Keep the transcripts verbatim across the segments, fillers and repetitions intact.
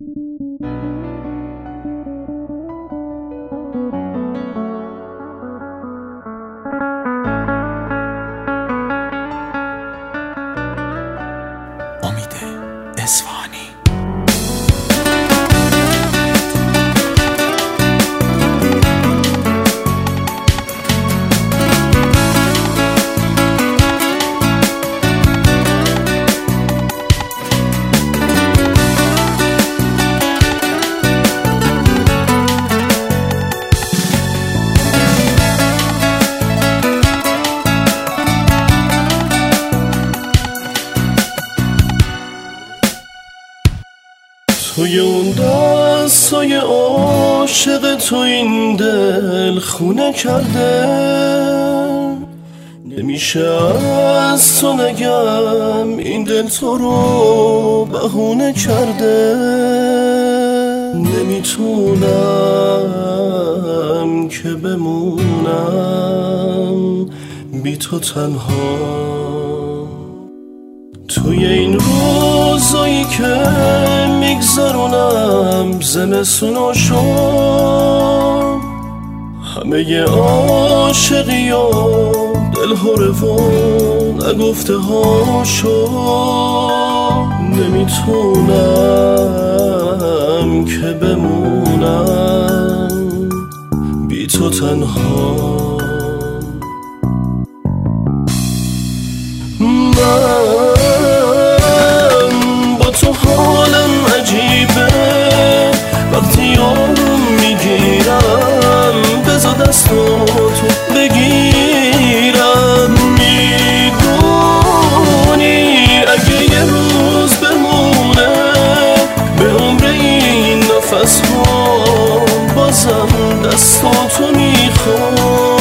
امید اصفهانی. توی اون دستای عاشق تو این دل خونه کرده، نمیشه از تو نگم این دل تو رو بهونه کرده. نمیتونم که بمونم بی تو تنها، توی این روزایی که میگذرونم زمستوناشو، همه عاشقی و دلهوره و نگفته هاشو، نمیتونم که بمونم بی تو تنها. من با تو حالم عجیبه، وقتی آروم میگیرم بذار دستاتو بگیرم. میدونی اگه یه روز بمونه به عمر این نفس ها، بازم دستاتو میخوام.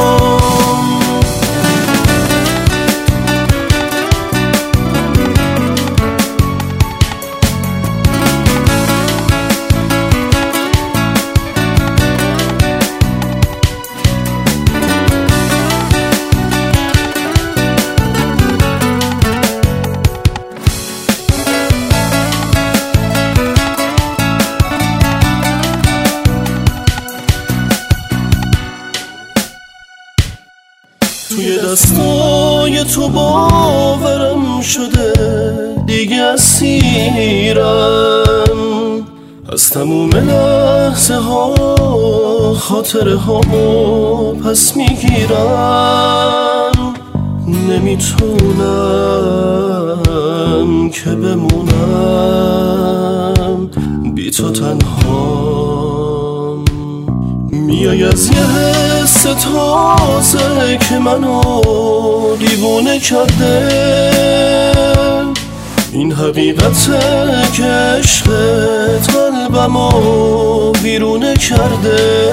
توی دستای تو باورم شده دیگه اسیرم، از تموم لحظه ها خاطره ها پس میگیرم. نمیتونم که بمونم بی تو تنها، میای از یه حس تازه که منو دیوونه کرده. این حقیقته که عشقت قلبمو ویرونه کرده.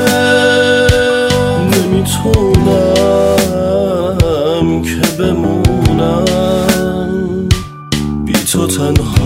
نمیتونم که بمونم بی تو تنها.